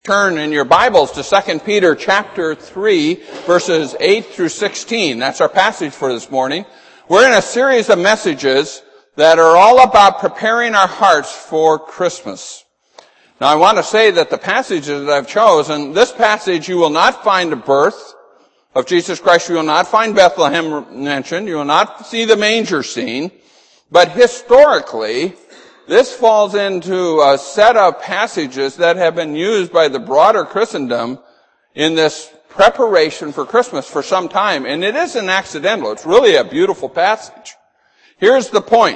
Turn in your Bibles to 2 Peter chapter 3, verses 8 through 16. That's our passage for this morning. We're in a series of messages that are all about preparing our hearts for Christmas. Now I want to say that the passages that I've chosen, this passage you will not find the birth of Jesus Christ. You will not find Bethlehem mentioned. You will not see the manger scene. But historically, this falls into a set of passages that have been used by the broader Christendom in this preparation for Christmas for some time. And it isn't accidental. It's really a beautiful passage. Here's the point.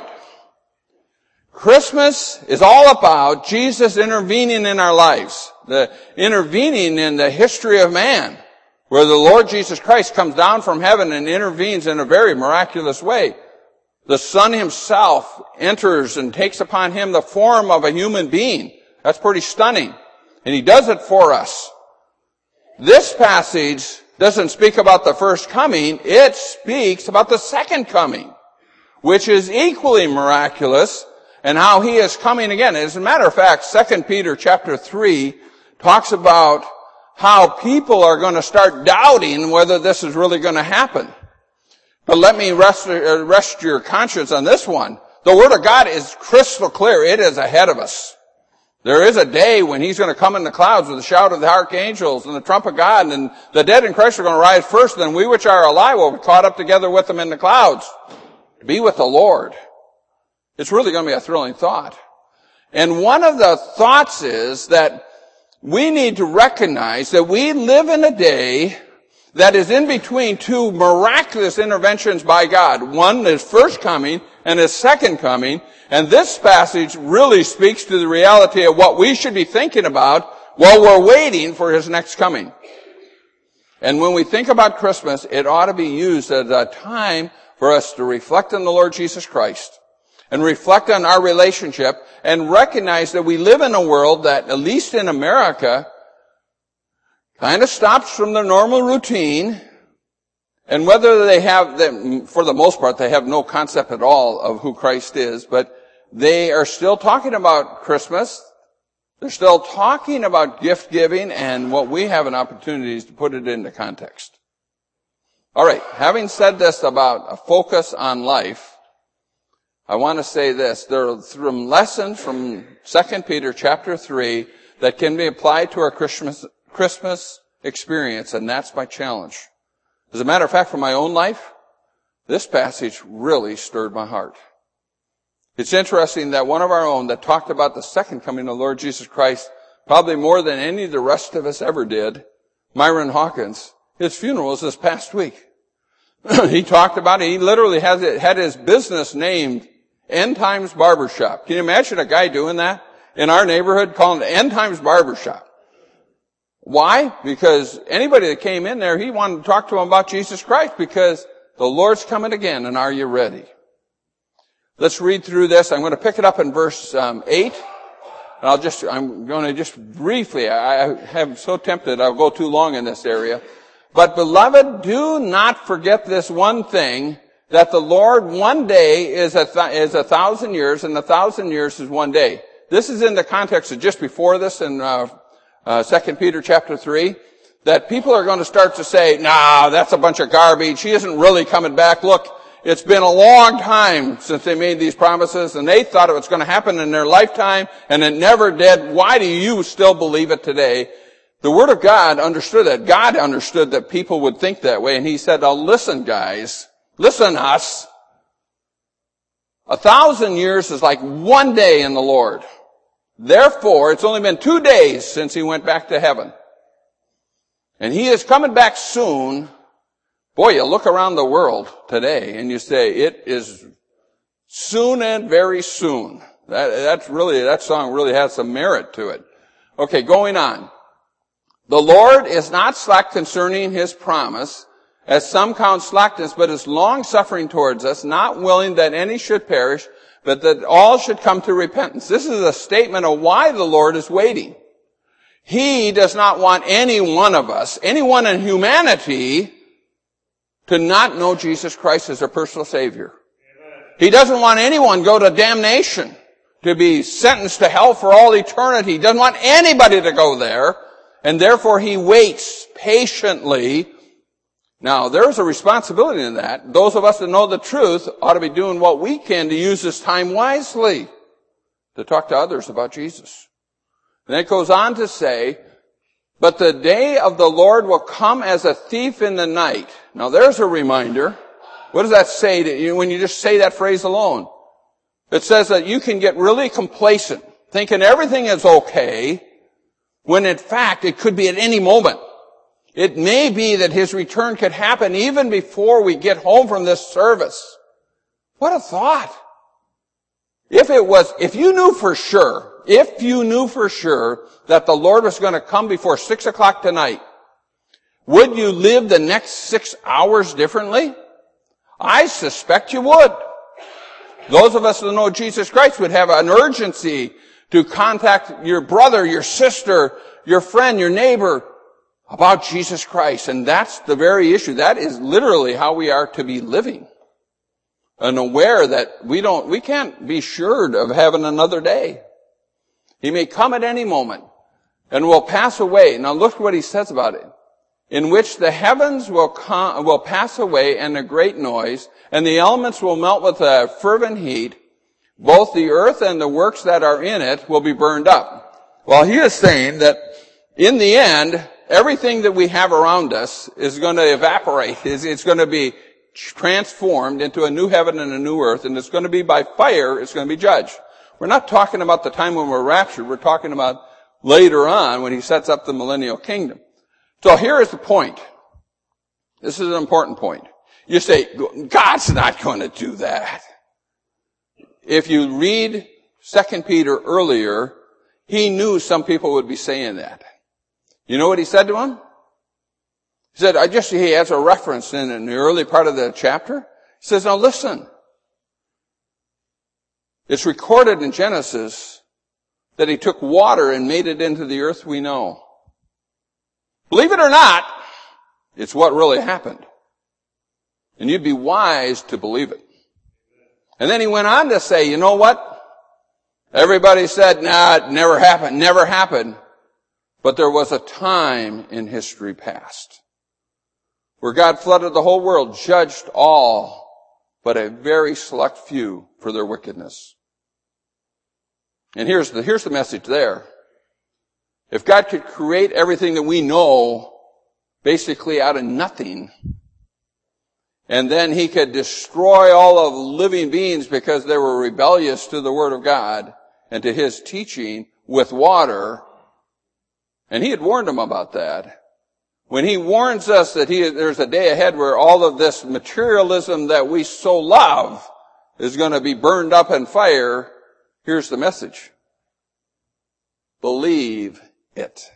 Christmas is all about Jesus intervening in our lives, the intervening in the history of man, where the Lord Jesus Christ comes down from heaven and intervenes in a very miraculous way. The Son himself enters and takes upon him the form of a human being. That's pretty stunning. And he does it for us. This passage doesn't speak about the first coming. It speaks about the second coming, which is equally miraculous, and how he is coming again. As a matter of fact, 2 Peter chapter 3 talks about how people are going to start doubting whether this is really going to happen. But let me rest your conscience on this one. The Word of God is crystal clear. It is ahead of us. There is a day when He's going to come in the clouds with the shout of the archangels and the trump of God, and the dead in Christ are going to rise first, then we which are alive will be caught up together with them in the clouds to be with the Lord. It's really going to be a thrilling thought. And one of the thoughts is that we need to recognize that we live in a day that is in between two miraculous interventions by God. One is first coming and his second coming. And this passage really speaks to the reality of what we should be thinking about while we're waiting for his next coming. And when we think about Christmas, it ought to be used as a time for us to reflect on the Lord Jesus Christ and reflect on our relationship and recognize that we live in a world that, at least in America, kind of stops from the normal routine, and whether they have, for the most part, they have no concept at all of who Christ is, but they are still talking about Christmas. They're still talking about gift giving, and what we have an opportunity is to put it into context. All right, having said this about a focus on life, I want to say this. There are some lessons from 2 Peter chapter 3 that can be applied to our Christmas experience, and that's my challenge. As a matter of fact, for my own life, this passage really stirred my heart. It's interesting that one of our own that talked about the second coming of the Lord Jesus Christ, probably more than any of the rest of us ever did, Myron Hawkins, his funeral was this past week. He talked about it. He literally had his business named End Times Barbershop. Can you imagine a guy doing that in our neighborhood, calling it End Times Barbershop? Why? Because anybody that came in there, he wanted to talk to them about Jesus Christ, because the Lord's coming again, and are you ready? Let's read through this. I'm going to pick it up in verse 8. And I'm going to just briefly, I am so tempted I'll go too long in this area. But beloved, do not forget this one thing, that the Lord one day is 1,000 years, and 1,000 years is one day. This is in the context of just before this in 2 Peter chapter 3, that people are going to start to say, nah, that's a bunch of garbage. He isn't really coming back. Look, it's been a long time since they made these promises, and they thought it was going to happen in their lifetime, and it never did. Why do you still believe it today? The Word of God understood that. God understood that people would think that way, and he said, now listen, guys. Listen, us. 1,000 years is like one day in the Lord. Therefore, it's only been 2 days since he went back to heaven. And he is coming back soon. Boy, you look around the world today and you say, it is soon and very soon. That song really has some merit to it. Okay, going on. The Lord is not slack concerning his promise, as some count slackness, but is long-suffering towards us, not willing that any should perish, but that all should come to repentance. This is a statement of why the Lord is waiting. He does not want any one of us, anyone in humanity, to not know Jesus Christ as their personal Savior. He doesn't want anyone to go to damnation, to be sentenced to hell for all eternity. He doesn't want anybody to go there. And therefore he waits patiently. Now, there's a responsibility in that. Those of us that know the truth ought to be doing what we can to use this time wisely to talk to others about Jesus. And it goes on to say, but the day of the Lord will come as a thief in the night. Now, there's a reminder. What does that say to you when you just say that phrase alone? It says that you can get really complacent, thinking everything is okay, when in fact it could be at any moment. It may be that his return could happen even before we get home from this service. What a thought. If you knew for sure that the Lord was going to come before 6 o'clock tonight, would you live the next 6 hours differently? I suspect you would. Those of us that know Jesus Christ would have an urgency to contact your brother, your sister, your friend, your neighbor about Jesus Christ. And that's the very issue. That is literally how we are to be living. And aware that we can't be sure of having another day. He may come at any moment and will pass away. Now look what he says about it. In which the heavens will pass away and a great noise, and the elements will melt with a fervent heat. Both the earth and the works that are in it will be burned up. Well, he is saying that in the end, everything that we have around us is going to evaporate. It's going to be transformed into a new heaven and a new earth, and it's going to be by fire, it's going to be judged. We're not talking about the time when we're raptured. We're talking about later on when he sets up the millennial kingdom. So here is the point. This is an important point. You say, God's not going to do that. If you read 2 Peter earlier, he knew some people would be saying that. You know what he said to him? He said, he has a reference in the early part of the chapter. He says, now listen. It's recorded in Genesis that he took water and made it into the earth we know. Believe it or not, it's what really happened. And you'd be wise to believe it. And then he went on to say, you know what? Everybody said, nah, it never happened. But there was a time in history past where God flooded the whole world, judged all but a very select few for their wickedness. And here's the message there. If God could create everything that we know basically out of nothing, and then he could destroy all of living beings because they were rebellious to the Word of God and to his teaching with water, and he had warned them about that. When he warns us that there's a day ahead where all of this materialism that we so love is going to be burned up in fire, here's the message. Believe it.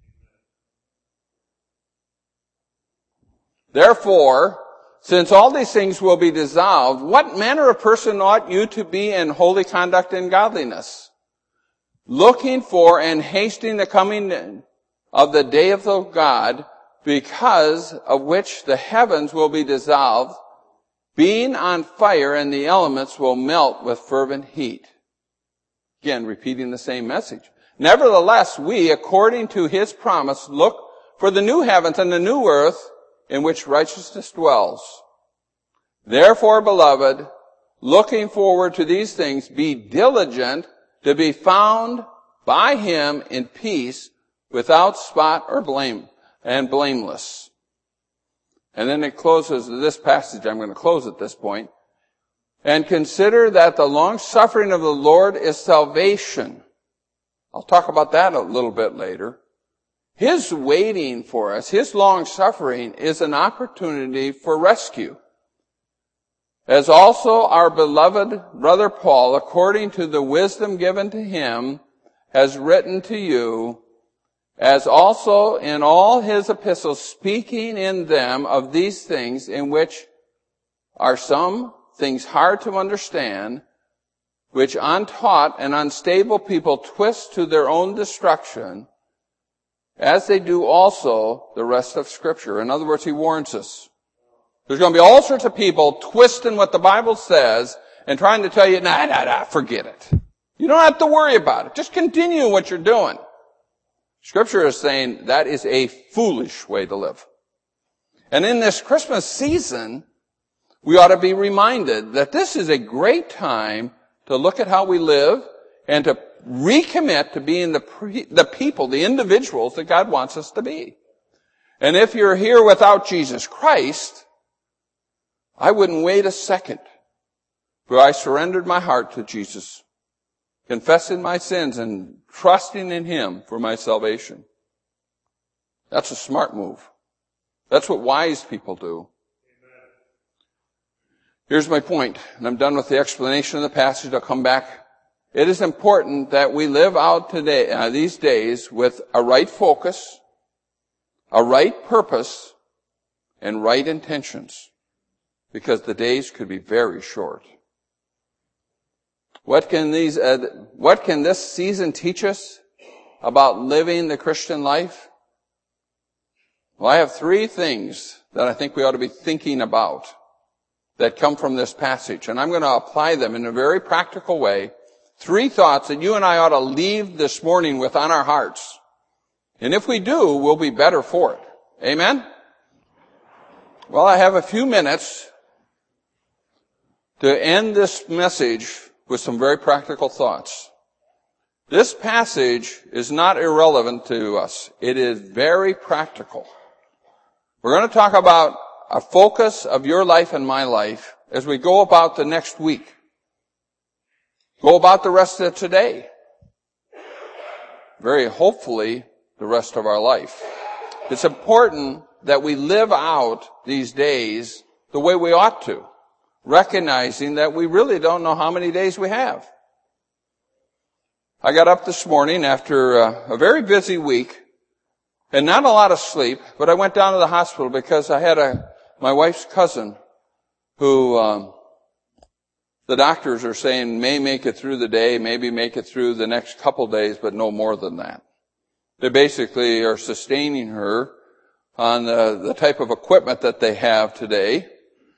Therefore, since all these things will be dissolved, what manner of person ought you to be in holy conduct and godliness? Looking for and hasting the coming of the day of the God, because of which the heavens will be dissolved, being on fire, and the elements will melt with fervent heat. Again, repeating the same message. Nevertheless, we, according to his promise, look for the new heavens and the new earth in which righteousness dwells. Therefore, beloved, looking forward to these things, be diligent to be found by him in peace, without spot or blame, and blameless. And then it closes this passage. I'm going to close at this point. And consider that the long suffering of the Lord is salvation. I'll talk about that a little bit later. His waiting for us, his long suffering, is an opportunity for rescue. As also our beloved brother Paul, according to the wisdom given to him, has written to you, as also in all his epistles, speaking in them of these things, in which are some things hard to understand, which untaught and unstable people twist to their own destruction, as they do also the rest of Scripture. In other words, he warns us. There's going to be all sorts of people twisting what the Bible says and trying to tell you, nah, forget it. You don't have to worry about it. Just continue what you're doing. Scripture is saying that is a foolish way to live. And in this Christmas season, we ought to be reminded that this is a great time to look at how we live and to recommit to being the people, the individuals that God wants us to be. And if you're here without Jesus Christ, I wouldn't wait a second, for I surrendered my heart to Jesus, confessing my sins and trusting in Him for my salvation. That's a smart move. That's what wise people do. Here's my point, and I'm done with the explanation of the passage. I'll come back. It is important that we live out today, these days with a right focus, a right purpose, and right intentions, because the days could be very short. What can this season teach us about living the Christian life? Well, I have 3 things that I think we ought to be thinking about that come from this passage, and I'm going to apply them in a very practical way. 3 thoughts that you and I ought to leave this morning with on our hearts. And if we do, we'll be better for it. Amen? Well, I have a few minutes to end this message with some very practical thoughts. This passage is not irrelevant to us. It is very practical. We're going to talk about a focus of your life and my life as we go about the next week. Go about the rest of today. Very hopefully, the rest of our life. It's important that we live out these days the way we ought to, recognizing that we really don't know how many days we have. I got up this morning after a very busy week and not a lot of sleep, but I went down to the hospital because I had my wife's cousin who the doctors are saying may make it through the day, maybe make it through the next couple days, but no more than that. They basically are sustaining her on the type of equipment that they have today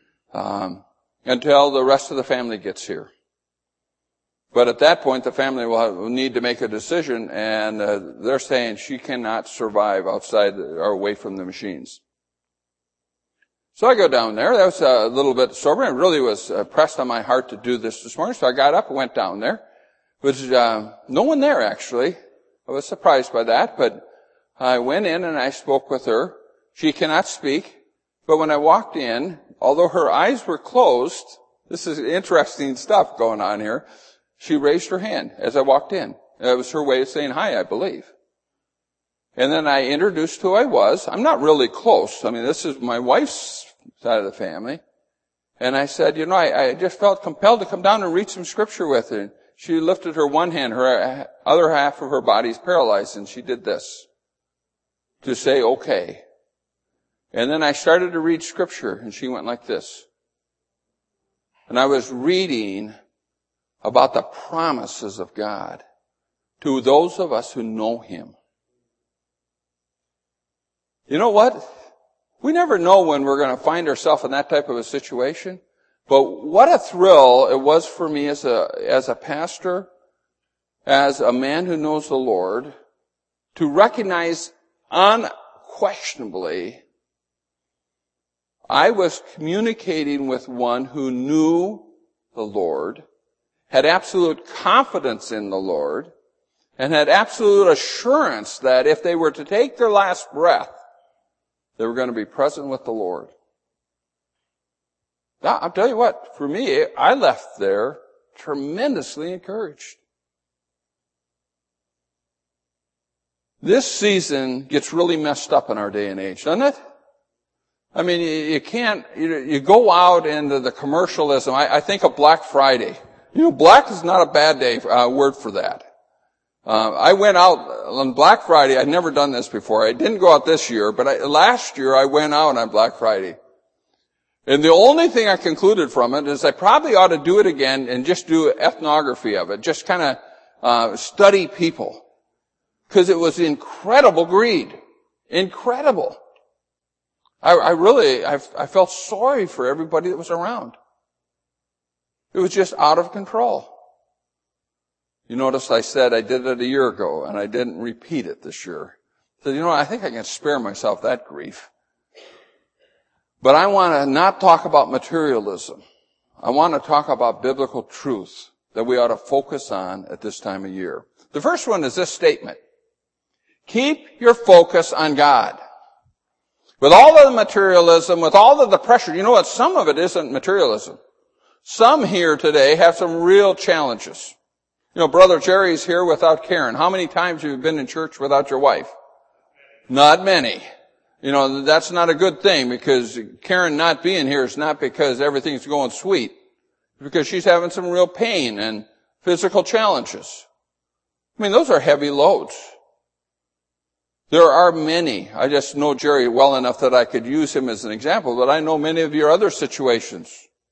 until the rest of the family gets here. But at that point, the family will need to make a decision, and they're saying she cannot survive outside or away from the machines. So I go down there. That was a little bit sobering. It really was pressed on my heart to do this morning. So I got up and went down there. There was no one there, actually. I was surprised by that, but I went in and I spoke with her. She cannot speak, but when I walked in, although her eyes were closed, this is interesting stuff going on here, she raised her hand as I walked in. It was her way of saying hi, I believe. And then I introduced who I was. I'm not really close. I mean, this is my wife's side of the family. And I said, I just felt compelled to come down and read some scripture with her. She lifted her one hand, her other half of her body is paralyzed, and she did this to say, okay. And then I started to read scripture, and she went like this. And I was reading about the promises of God to those of us who know Him. You know what? We never know when we're going to find ourselves in that type of a situation. But what a thrill it was for me as a pastor, as a man who knows the Lord, to recognize unquestionably I was communicating with one who knew the Lord, had absolute confidence in the Lord, and had absolute assurance that if they were to take their last breath, they were going to be present with the Lord. Now, I'll tell you what, for me, I left there tremendously encouraged. This season gets really messed up in our day and age, doesn't it? I mean, you go out into the commercialism. I think of Black Friday. Black is not a bad word for that. I went out on Black Friday. I'd never done this before. I didn't go out this year, but last year I went out on Black Friday. And the only thing I concluded from it is I probably ought to do it again and just do ethnography of it. Just kind of study people. Because it was incredible greed. Incredible. I felt sorry for everybody that was around. It was just out of control. You notice I said I did it a year ago, and I didn't repeat it this year. said, I think I can spare myself that grief. But I want to not talk about materialism. I want to talk about biblical truth that we ought to focus on at this time of year. The first one is this statement. Keep your focus on God. With all of the materialism, with all of the pressure, you know what? Some of it isn't materialism. Some here today have some real challenges. Brother Jerry's here without Karen. How many times have you been in church without your wife? Not many. That's not a good thing, because Karen not being here is not because everything's going sweet. It's because she's having some real pain and physical challenges. Those are heavy loads. There are many. I just know Jerry well enough that I could use him as an example, but I know many of your other situations.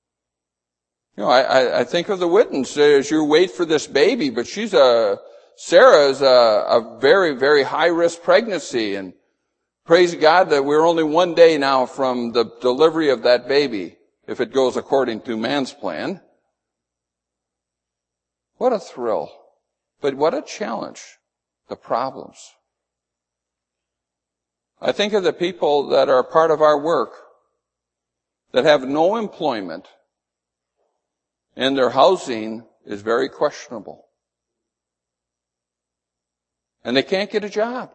I think of the Wittens as you wait for this baby, but Sarah is a very, very high risk pregnancy, and praise God that we're only one day now from the delivery of that baby, if it goes according to man's plan. What a thrill. But what a challenge. The problems. I think of the people that are part of our work that have no employment, and their housing is very questionable. And they can't get a job.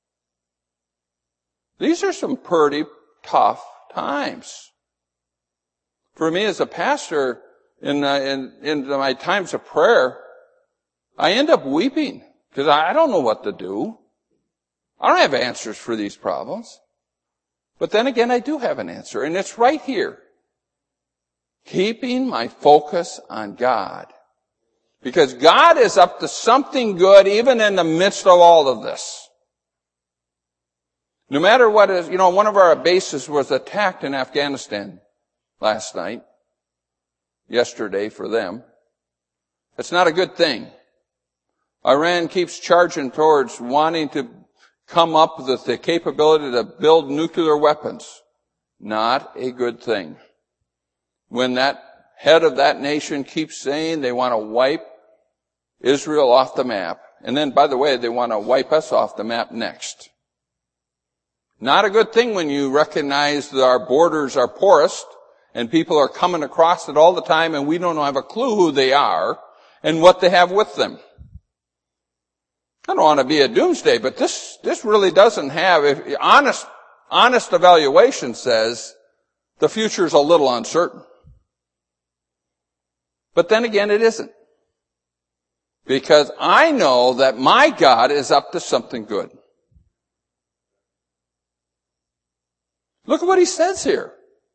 These are some pretty tough times. For me as a pastor, in my times of prayer, I end up weeping because I don't know what to do. I don't have answers for these problems. But then again, I do have an answer, and it's right here. Keeping my focus on God. Because God is up to something good even in the midst of all of this. No matter what is, one of our bases was attacked in Afghanistan yesterday for them. It's not a good thing. Iran keeps charging towards wanting to come up with the capability to build nuclear weapons. Not a good thing. When that head of that nation keeps saying they want to wipe Israel off the map, and then, by the way, they want to wipe us off the map next. Not a good thing when you recognize that our borders are porous and people are coming across it all the time and we don't have a clue who they are and what they have with them. I don't want to be a doomsday, but this really doesn't have, honest evaluation says the future is a little uncertain. But then again, it isn't. Because I know that my God is up to something good. Look at what he says here.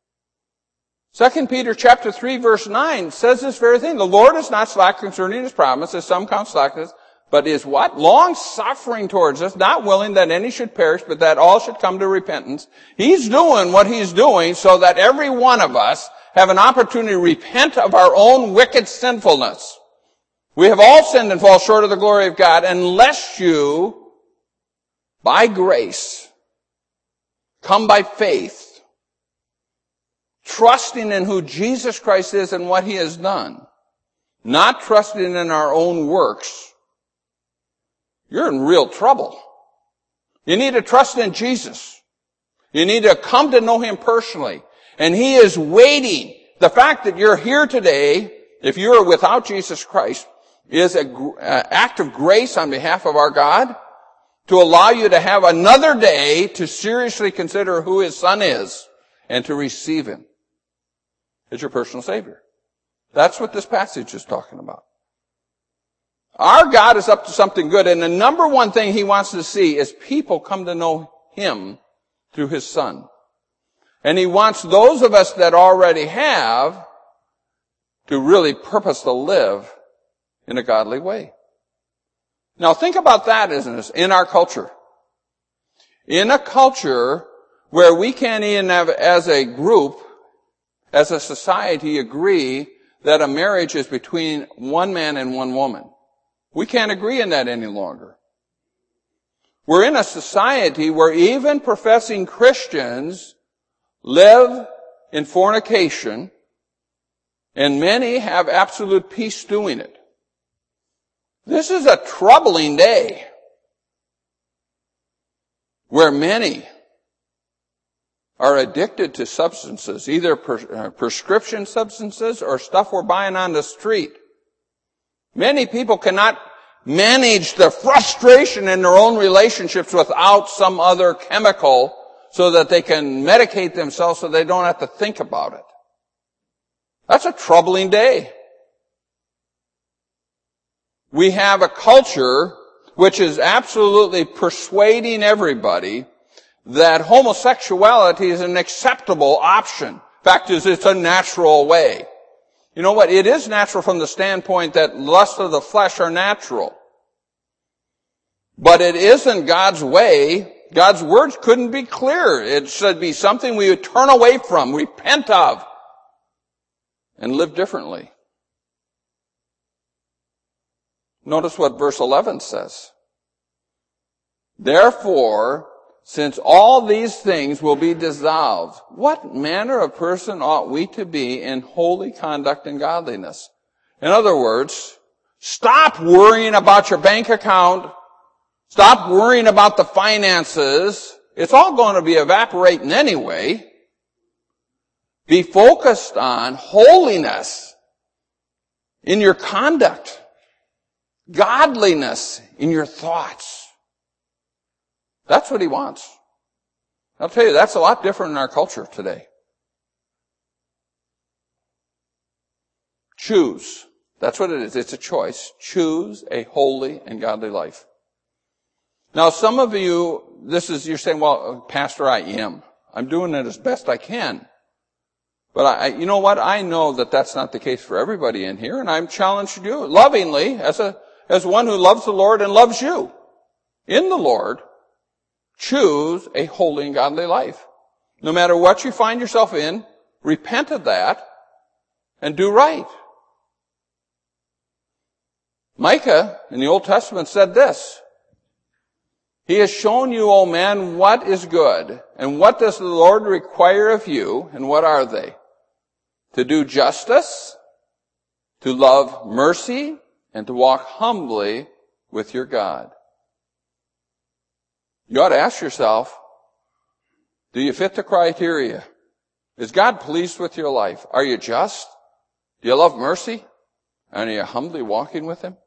2 Peter chapter 3 verse 9 says this very thing. The Lord is not slack concerning his promise, as some count slackness, but is what? Long-suffering towards us, not willing that any should perish, but that all should come to repentance. He's doing what he's doing so that every one of us have an opportunity to repent of our own wicked sinfulness. We have all sinned and fall short of the glory of God unless you, by grace, come by faith, trusting in who Jesus Christ is and what he has done, not trusting in our own works. You're in real trouble. You need to trust in Jesus. You need to come to know him personally. And he is waiting. The fact that you're here today, if you are without Jesus Christ, is an act of grace on behalf of our God to allow you to have another day to seriously consider who his Son is and to receive him as your personal Savior. That's what this passage is talking about. Our God is up to something good, and the number one thing he wants to see is people come to know him through his Son. And he wants those of us that already have to really purpose to live in a godly way. Now think about that, isn't it, in our culture. In a culture where we can't even have, as a group, as a society, agree that a marriage is between one man and one woman. We can't agree on that any longer. We're in a society where even professing Christians live in fornication, and many have absolute peace doing it. This is a troubling day. where many are addicted to substances, either prescription substances or stuff we're buying on the street. Many people cannot manage the frustration in their own relationships without some other chemical so that they can medicate themselves so they don't have to think about it. That's a troubling day. We have a culture which is absolutely persuading everybody that homosexuality is an acceptable option. Fact is, it's a natural way. You know what? It is natural from the standpoint that lusts of the flesh are natural. But it isn't God's way. God's words couldn't be clearer. It should be something we would turn away from, repent of, and live differently. Notice what verse 11 says. Therefore, since all these things will be dissolved, what manner of person ought we to be in holy conduct and godliness? In other words, stop worrying about your bank account. Stop worrying about the finances. It's all going to be evaporating anyway. Be focused on holiness in your conduct, godliness in your thoughts. That's what he wants. I'll tell you, that's a lot different in our culture today. Choose. That's what it is. It's a choice. Choose a holy and godly life. Now, some of you, you're saying, well, Pastor, I am. I'm doing it as best I can. But you know what? I know that that's not the case for everybody in here, and I'm challenged you lovingly as one who loves the Lord and loves you in the Lord. Choose a holy and godly life. No matter what you find yourself in, repent of that and do right. Micah in the Old Testament said this. He has shown you, O man, what is good, and what does the Lord require of you, and what are they? To do justice, to love mercy, and to walk humbly with your God. You ought to ask yourself, do you fit the criteria? Is God pleased with your life? Are you just? Do you love mercy? And are you humbly walking with Him?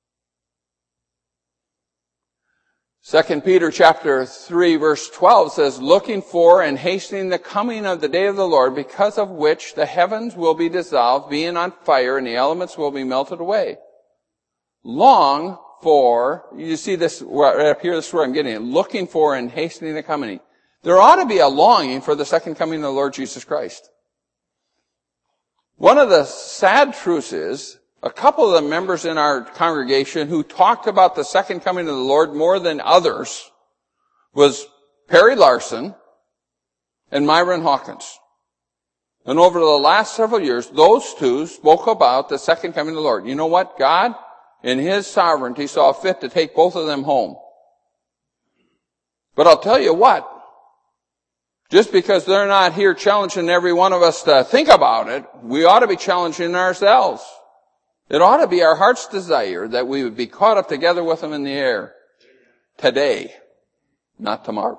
2 Peter chapter 3 verse 12 says, looking for and hastening the coming of the day of the Lord, because of which the heavens will be dissolved, being on fire, and the elements will be melted away. Long for, you see this right up here, this is where I'm getting it, looking for and hastening the coming. There ought to be a longing for the second coming of the Lord Jesus Christ. One of the sad truths is, a couple of the members in our congregation who talked about the second coming of the Lord more than others was Perry Larson and Myron Hawkins. And over the last several years, those two spoke about the second coming of the Lord. You know what? God, in His sovereignty, saw fit to take both of them home. But I'll tell you what, just because they're not here challenging every one of us to think about it, we ought to be challenging ourselves. It ought to be our heart's desire that we would be caught up together with Him in the air today, not tomorrow.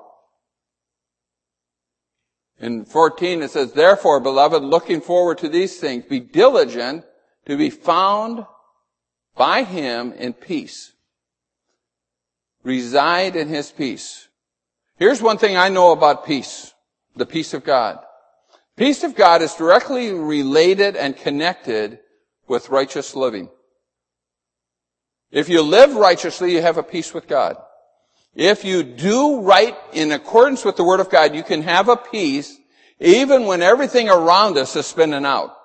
In 14 it says, therefore, beloved, looking forward to these things, be diligent to be found by Him in peace. Reside in His peace. Here's one thing I know about peace, the peace of God. Peace of God is directly related and connected with righteous living. If you live righteously, you have a peace with God. If you do right in accordance with the Word of God, you can have a peace even when everything around us is spinning out.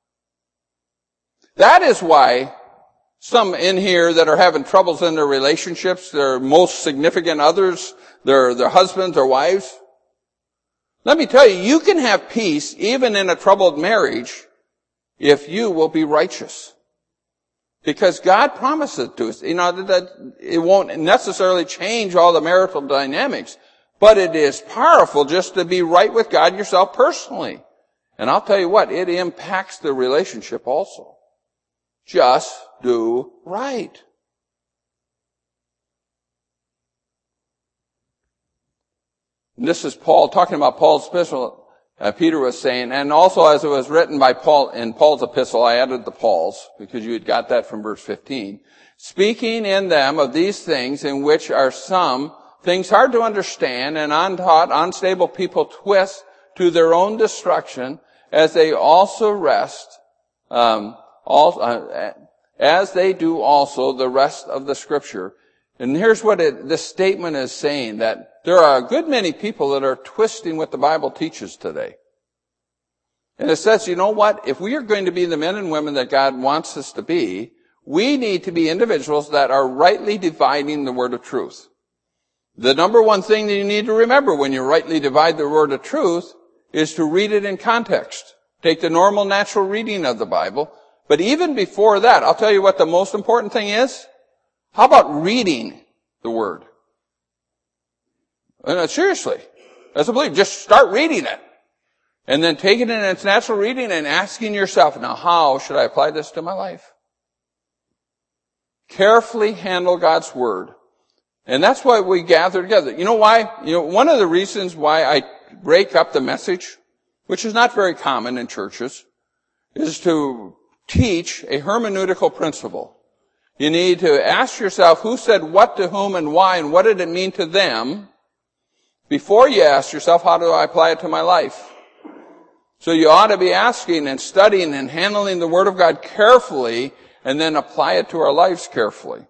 That is why some in here that are having troubles in their relationships, their most significant others, their husbands or wives. Let me tell you, you can have peace even in a troubled marriage if you will be righteous. Because God promised it to us. You know, that it won't necessarily change all the marital dynamics, but it is powerful just to be right with God yourself personally. And I'll tell you what, it impacts the relationship also. Just do right. And this is Paul, talking about Paul's epistle, Peter was saying, and also as it was written by Paul in Paul's epistle, I added the Paul's, because you had got that from verse 15. Speaking in them of these things in which are some things hard to understand and untaught, unstable people twist to their own destruction, as they also rest, as they do also the rest of the Scripture. And here's what this statement is saying, that there are a good many people that are twisting what the Bible teaches today. And it says, you know what? If we are going to be the men and women that God wants us to be, we need to be individuals that are rightly dividing the word of truth. The number one thing that you need to remember when you rightly divide the word of truth is to read it in context. Take the normal, natural reading of the Bible. But even before that, I'll tell you what the most important thing is. How about reading the word? Seriously, as a believer, just start reading it. And then take it in its natural reading and asking yourself, now how should I apply this to my life? Carefully handle God's word. And that's why we gather together. You know why? One of the reasons why I break up the message, which is not very common in churches, is to teach a hermeneutical principle. You need to ask yourself who said what to whom and why and what did it mean to them before you ask yourself, how do I apply it to my life? So you ought to be asking and studying and handling the Word of God carefully and then apply it to our lives carefully.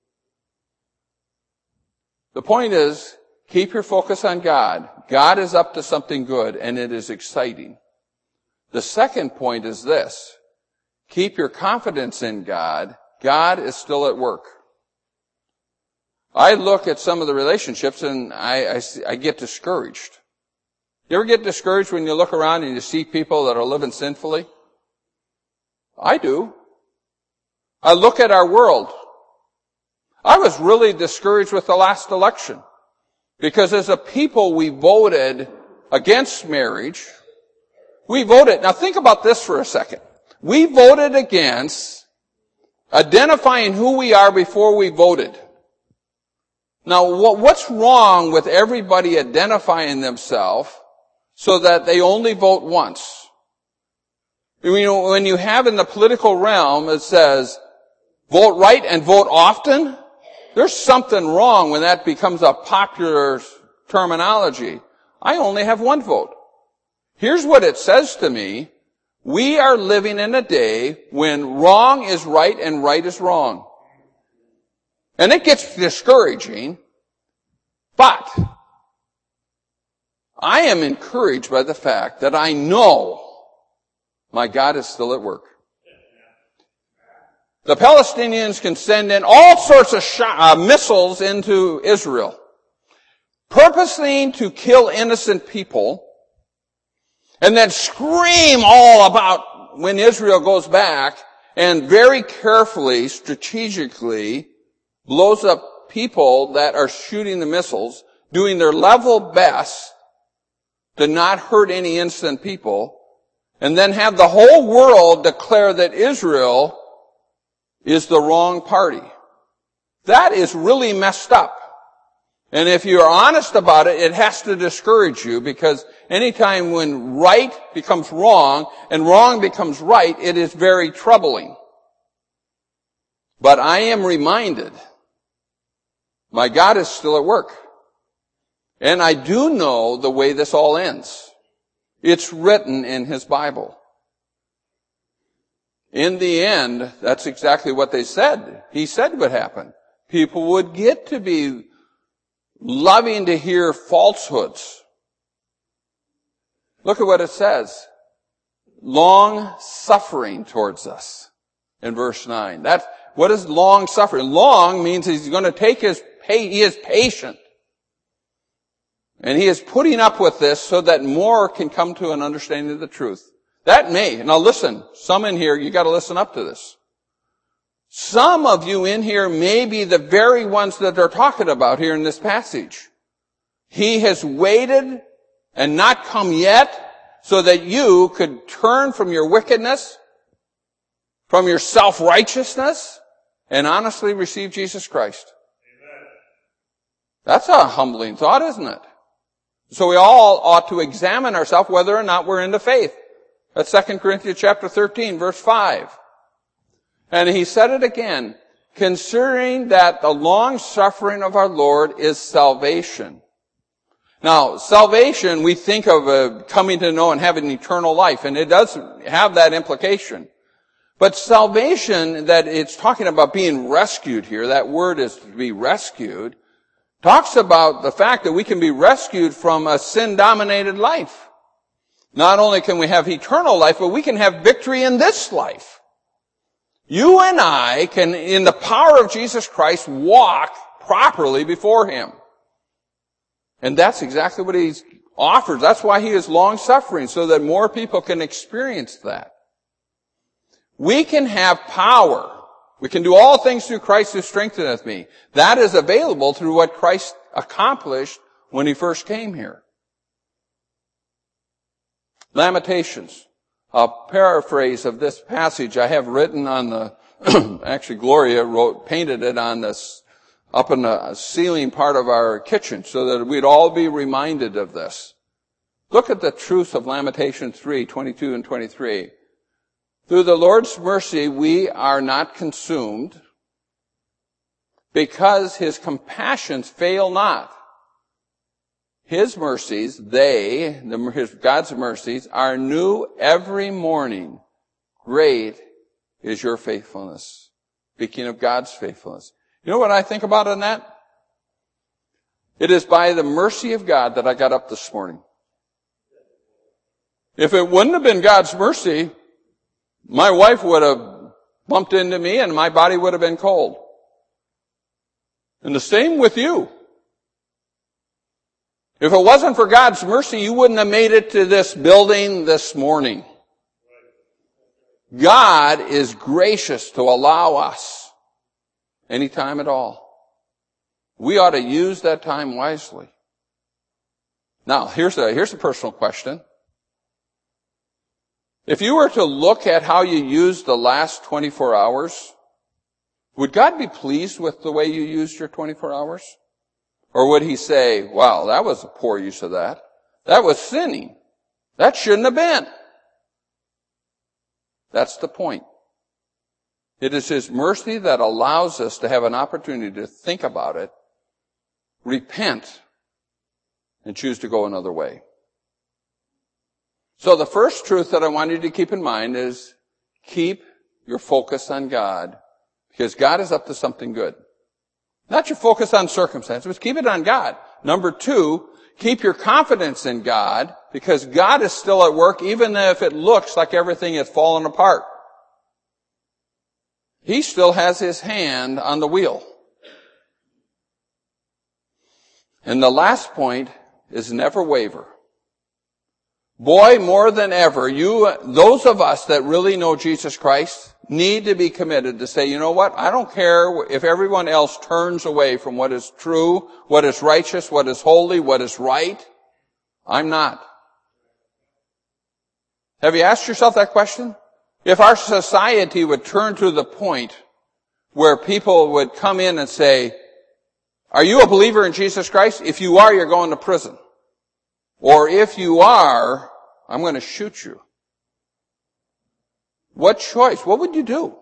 The point is, keep your focus on God. God is up to something good and it is exciting. The second point is this. Keep your confidence in God. God is still at work. I look at some of the relationships and I get discouraged. You ever get discouraged when you look around and you see people that are living sinfully? I do. I look at our world. I was really discouraged with the last election because as a people we voted against marriage. We voted, now think about this for a second. We voted against identifying who we are before we voted. Now, what's wrong with everybody identifying themselves so that they only vote once? When you have in the political realm, it says, vote right and vote often, there's something wrong when that becomes a popular terminology. I only have one vote. Here's what it says to me. We are living in a day when wrong is right and right is wrong. And it gets discouraging, but I am encouraged by the fact that I know my God is still at work. The Palestinians can send in all sorts of missiles into Israel, purposing to kill innocent people, and then scream all about when Israel goes back and very carefully, strategically blows up people that are shooting the missiles, doing their level best to not hurt any innocent people, and then have the whole world declare that Israel is the wrong party. That is really messed up. And if you're honest about it, it has to discourage you because anytime when right becomes wrong and wrong becomes right, it is very troubling. But I am reminded, my God is still at work. And I do know the way this all ends. It's written in His Bible. In the end, that's exactly what they said. He said would happen. People would get to be loving to hear falsehoods. Look at what it says. Long suffering towards us in verse 9. What is long suffering? Long means He's going to take He is patient. And He is putting up with this so that more can come to an understanding of the truth. That may, now listen, some in here, you got to listen up to this. Some of you in here may be the very ones that they're talking about here in this passage. He has waited and not come yet so that you could turn from your wickedness, from your self-righteousness, and honestly receive Jesus Christ. Amen. That's a humbling thought, isn't it? So we all ought to examine ourselves whether or not we're in the faith. That's 2 Corinthians chapter 13, verse 5. And he said it again, considering that the long suffering of our Lord is salvation. Now, salvation, we think of coming to know and having eternal life, and it does have that implication. But salvation, that it's talking about being rescued here, that word is to be rescued, talks about the fact that we can be rescued from a sin-dominated life. Not only can we have eternal life, but we can have victory in this life. You and I can, in the power of Jesus Christ, walk properly before Him. And that's exactly what He offers. That's why He is long-suffering, so that more people can experience that. We can have power. We can do all things through Christ who strengtheneth me. That is available through what Christ accomplished when He first came here. Lamentations. A paraphrase of this passage I have written on the, actually Gloria painted it on this, up in the ceiling part of our kitchen so that we'd all be reminded of this. Look at the truth of Lamentations 3:22 and 23. Through the Lord's mercy we are not consumed, because His compassions fail not. His mercies, God's mercies, are new every morning. Great is your faithfulness. Speaking of God's faithfulness. You know what I think about in that? It is by the mercy of God that I got up this morning. If it wouldn't have been God's mercy, my wife would have bumped into me and my body would have been cold. And the same with you. If it wasn't for God's mercy, you wouldn't have made it to this building this morning. God is gracious to allow us any time at all. We ought to use that time wisely. Now, here's a personal question. If you were to look at how you used the last 24 hours, would God be pleased with the way you used your 24 hours? Or would He say, wow, that was a poor use of that. That was sinning. That shouldn't have been. That's the point. It is His mercy that allows us to have an opportunity to think about it, repent, and choose to go another way. So the first truth that I want you to keep in mind is keep your focus on God, because God is up to something good. Not your focus on circumstances, but keep it on God. Number 2, keep your confidence in God, because God is still at work, even if it looks like everything has fallen apart. He still has His hand on the wheel. And the last point is never waver. Boy, more than ever, those of us that really know Jesus Christ need to be committed to say, you know what? I don't care if everyone else turns away from what is true, what is righteous, what is holy, what is right. I'm not. Have you asked yourself that question? If our society would turn to the point where people would come in and say, are you a believer in Jesus Christ? If you are, you're going to prison. Or if you are, I'm going to shoot you. What choice? What would you do?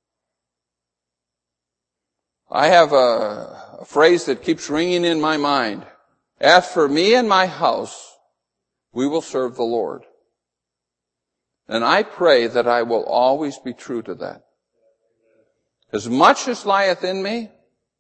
I have a phrase that keeps ringing in my mind. As for me and my house, we will serve the Lord. And I pray that I will always be true to that. As much as lieth in me,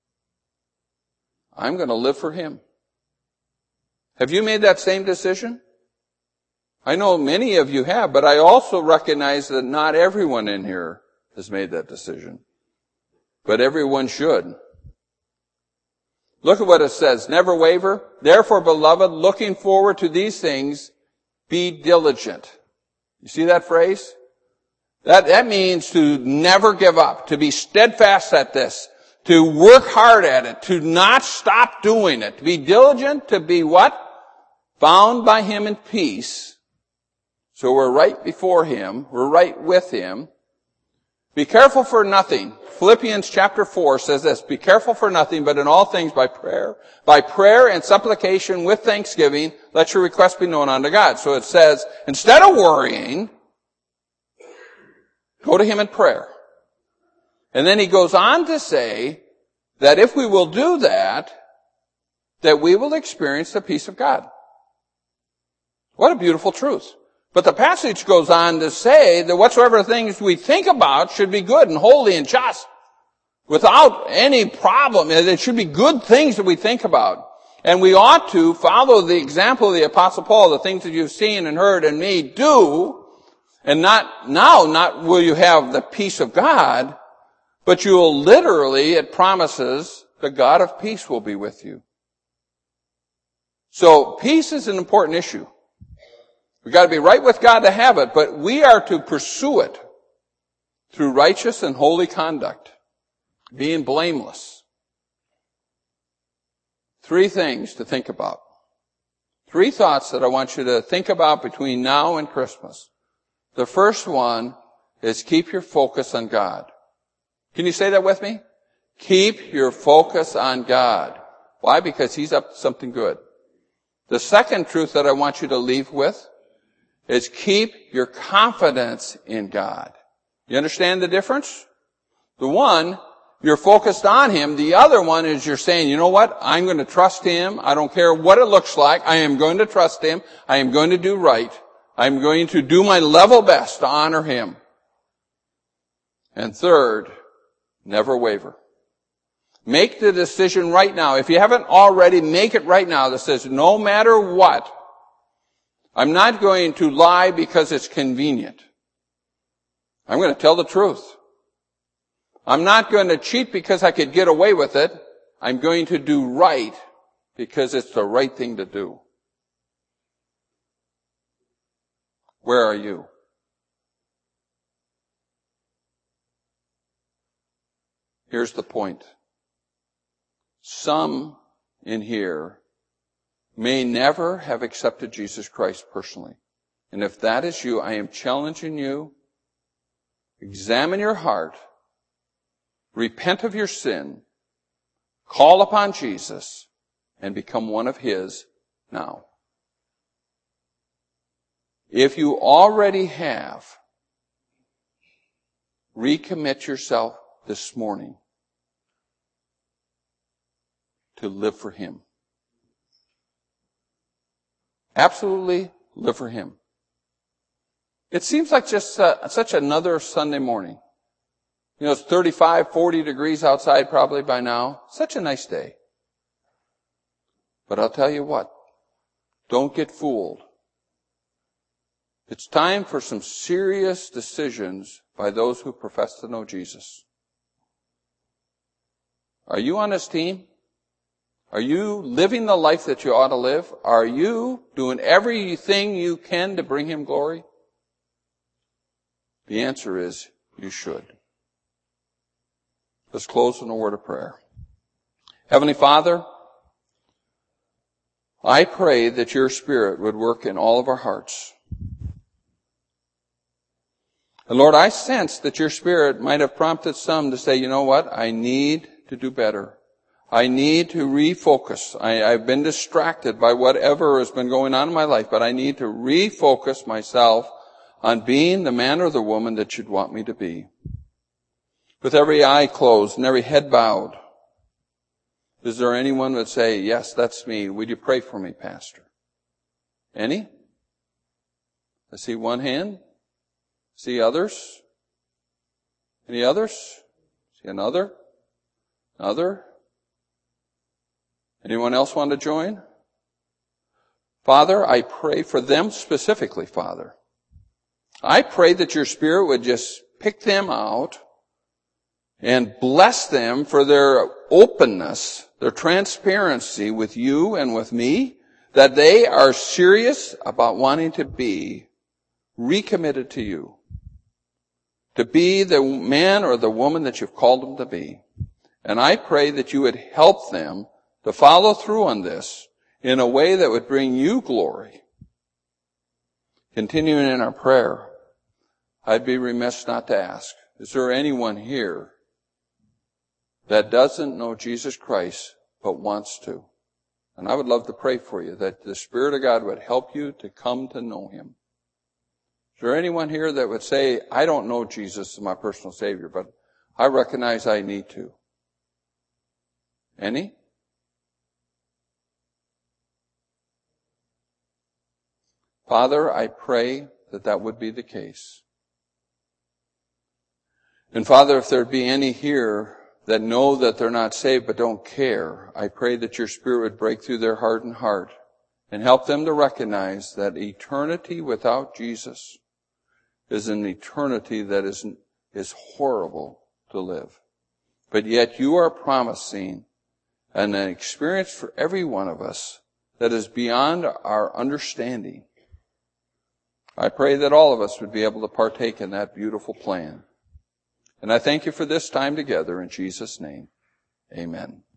I'm going to live for Him. Have you made that same decision? I know many of you have, but I also recognize that not everyone in here has made that decision. But everyone should. Look at what it says. Never waver. Therefore, beloved, looking forward to these things, be diligent. You see that phrase? That means to never give up, to be steadfast at this, to work hard at it, to not stop doing it, to be diligent, to be what? Found by Him in peace. So we're right before Him, we're right with Him. Be careful for nothing. Philippians chapter 4 says this, be careful for nothing, but in all things by prayer and supplication with thanksgiving, let your requests be known unto God. So it says, instead of worrying, go to Him in prayer. And then he goes on to say that if we will do that, that we will experience the peace of God. What a beautiful truth. But the passage goes on to say that whatsoever things we think about should be good and holy and just, without any problem. It should be good things that we think about. And we ought to follow the example of the Apostle Paul, the things that you've seen and heard and me do, and not will you have the peace of God, but you will literally, it promises, the God of peace will be with you. So peace is an important issue. We've got to be right with God to have it, but we are to pursue it through righteous and holy conduct, being blameless. 3 things to think about. 3 thoughts that I want you to think about between now and Christmas. The first one is keep your focus on God. Can you say that with me? Keep your focus on God. Why? Because He's up to something good. The second truth that I want you to leave with is keep your confidence in God. You understand the difference? The one, you're focused on Him. The other one is you're saying, you know what? I'm going to trust Him. I don't care what it looks like. I am going to trust Him. I am going to do right. I'm going to do my level best to honor Him. And third, never waver. Make the decision right now. If you haven't already, make it right now that says, no matter what, I'm not going to lie because it's convenient. I'm going to tell the truth. I'm not going to cheat because I could get away with it. I'm going to do right because it's the right thing to do. Where are you? Here's the point. Some in here may never have accepted Jesus Christ personally. And if that is you, I am challenging you. Examine your heart. Repent of your sin. Call upon Jesus and become one of His now. If you already have, recommit yourself this morning to live for Him. Absolutely live for Him. It seems like just such another Sunday morning. You know, it's 35, 40 degrees outside probably by now. Such a nice day. But I'll tell you what, don't get fooled. It's time for some serious decisions by those who profess to know Jesus. Are you on His team? Are you living the life that you ought to live? Are you doing everything you can to bring Him glory? The answer is, you should. Let's close in a word of prayer. Heavenly Father, I pray that your Spirit would work in all of our hearts. And Lord, I sense that your Spirit might have prompted some to say, you know what? I need to do better. I need to refocus. I've been distracted by whatever has been going on in my life, but I need to refocus myself on being the man or the woman that you'd want me to be. With every eye closed and every head bowed, is there anyone that would say, yes, that's me. Would you pray for me, Pastor? Any? I see one hand. See others? Any others? See another? Another? Anyone else want to join? Father, I pray for them specifically, Father. I pray that your Spirit would just pick them out and bless them for their openness, their transparency with you and with me, that they are serious about wanting to be recommitted to you, to be the man or the woman that you've called them to be. And I pray that you would help them to follow through on this in a way that would bring you glory. Continuing in our prayer, I'd be remiss not to ask Is there anyone here that doesn't know Jesus Christ but wants to? And I would love to pray for you that the Spirit of God would help you to come to know Him. Is there anyone here that would say, I don't know Jesus as my personal Savior, but I recognize I need to? Any? Father, I pray that that would be the case. And Father, if there be any here that know that they're not saved but don't care, I pray that your Spirit would break through their hardened heart and help them to recognize that eternity without Jesus is an eternity that is horrible to live. But yet you are promising an experience for every one of us that is beyond our understanding. I pray that all of us would be able to partake in that beautiful plan. And I thank you for this time together in Jesus' name. Amen.